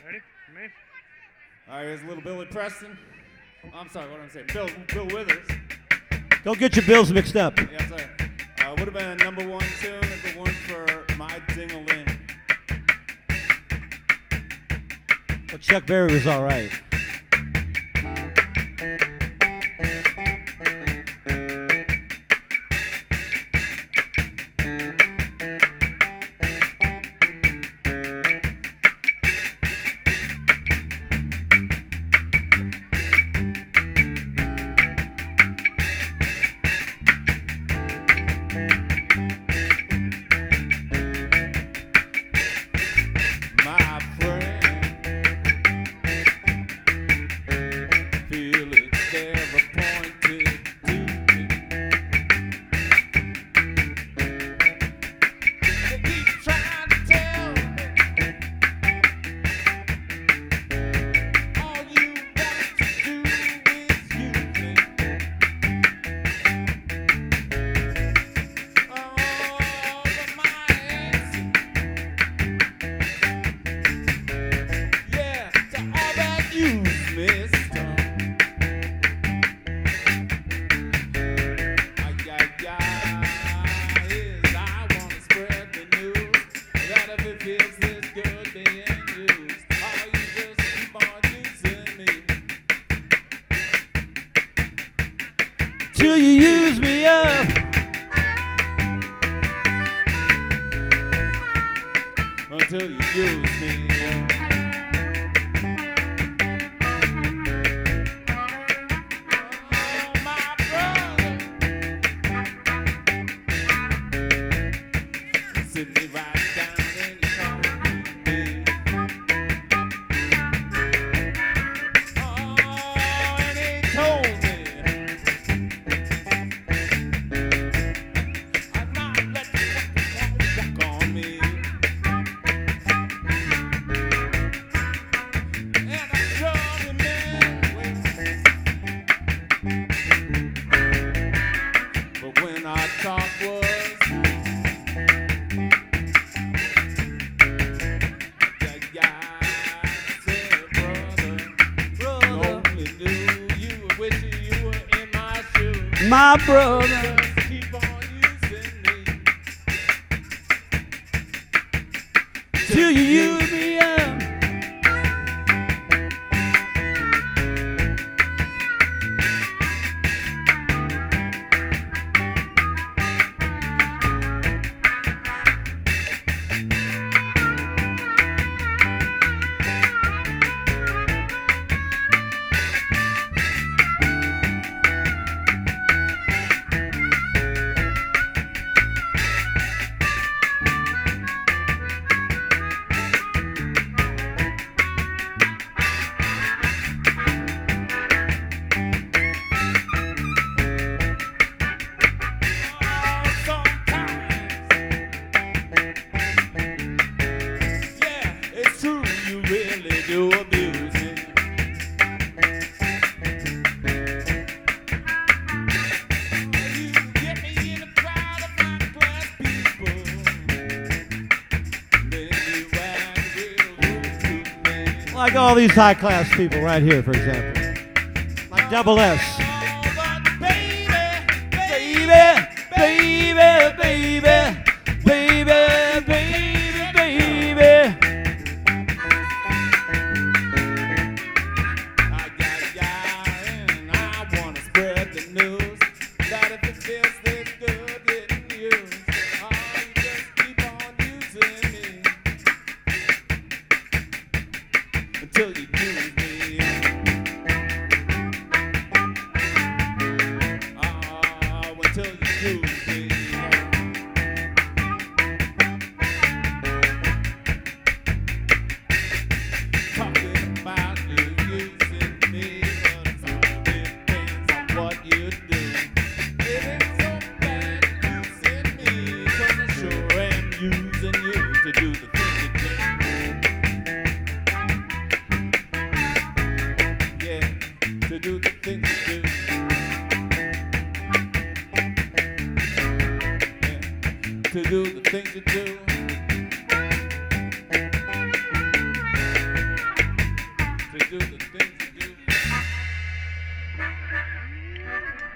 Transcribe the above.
Ready? Me? All right, here's little Billy Preston. I'm sorry, what am I saying? Bill Withers. Don't get your bills mixed up. Yeah, sorry. Would have been a number one tune if it weren't for My Ding-a-Ling. Well, Chuck Berry was all right. Till you use me up. Until you use me up. Oh, my brother. Sit me right down and you call me. Oh, and he told me. My brother. Keep on using me. Till you use me up. Like all these high-class people right here, for example. Like Double S. Baby, baby, baby, baby, baby, baby. I got ya, and I wanna spread the news that if it feels this good getting used, oh, you just keep on using me until you use me. Oh, until you use me. Talking about you using me, but it all depends on what you do. It ain't so bad using me, 'cause I sure am using you to do the things you do. Yeah, to do the things you do. Yeah, to do the things you do. things to do